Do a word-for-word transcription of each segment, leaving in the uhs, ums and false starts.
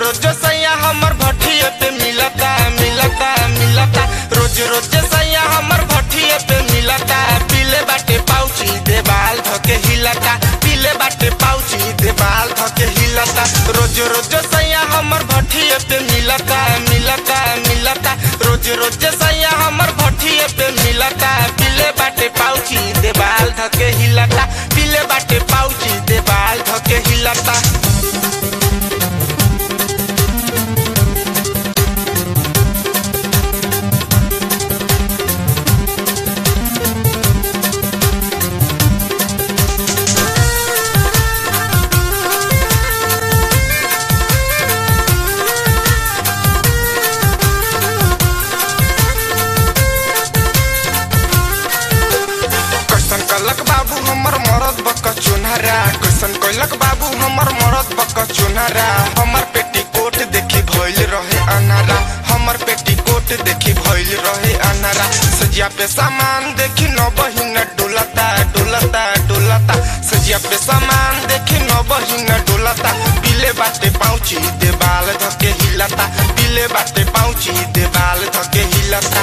रोज सैया हमर भट्ठिए पे मिलता मिलता मिलता रोज रोज सैया हमर भट्ठिए पे मिलता पीले बाटे पाउची देवाल धके हिलता पीले बाटे पाउची देवाल धके हिलता रोज रोज सैया हमर भट्ठिए पे मिलता मिलता मिलता रोज रोज सैया हमर भट्ठिए पे मिलता पीले बाटे पाउची देवाल धके हिलता पीले बाटे पाउची देवाल धके हिलता। कलक बाबू हमर मरद बक चुनहरा कैसन कलक बाबू हमर मरद बक चुनहरा हमर पेटीकोट देखी भइल रहे अनारा हमर पेटीकोट देखी भइल रहे अनारा सजिया पे सामान देखी न बहिन डोलता डोलता डोलता सजिया पे सामान देखी न बहिन डोलता पीले बाटे पाउची देवाल धके हिलता पीले बाटे पाउची देवाल धके हिलता।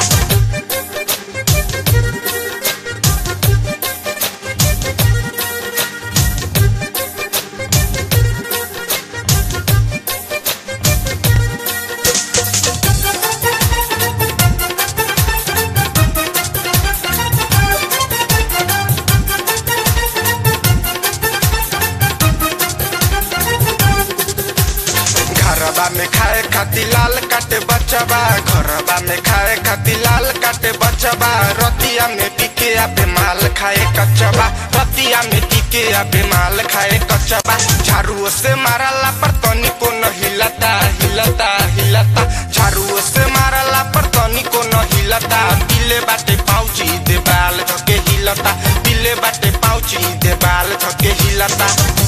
घरबा में खाए खाती लाल काटे बचबा घरबा में खाए खाती लाल काटे बचबा रतिया में पीके आबे माल खाए कचबा रतिया में पीके आबे माल खाए कचबा झाड़ू से मारला पर तनी को न हिलता हिलता हिलता झाड़ू से मारला पर तनी को न हिलता पीले बाटे पाउची देवाल धके हिलता पीले बाटे पाउची देवाल धके हिलता।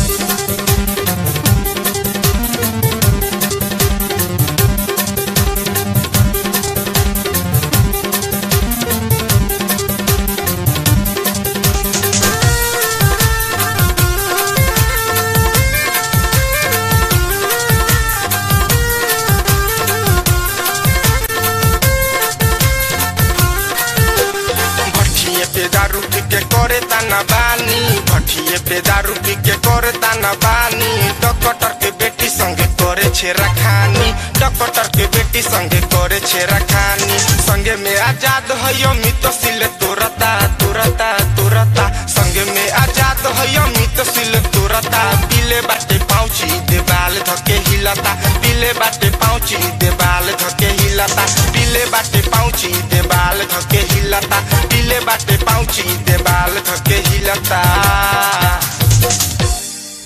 दारू पी के करे ताना बानी भट्ठिए पे दारू पी के करे ताना बानी डॉक्टर के बेटी संगे करे छेरा खानी डॉक्टर के बेटी संगे करे छेरा खानी संगे में आजाद है मित सिल तोरता तोरता तोरता संगे में आजाद है मित सिल तोरता पीले बाटे पाउची देवाल धके हिलता पीले बाटे पाउची देवाल धके हिलता पीले बाटे पाउची देवाल धके हिलता पीले बाटे पाउची देवाल धके हिलता।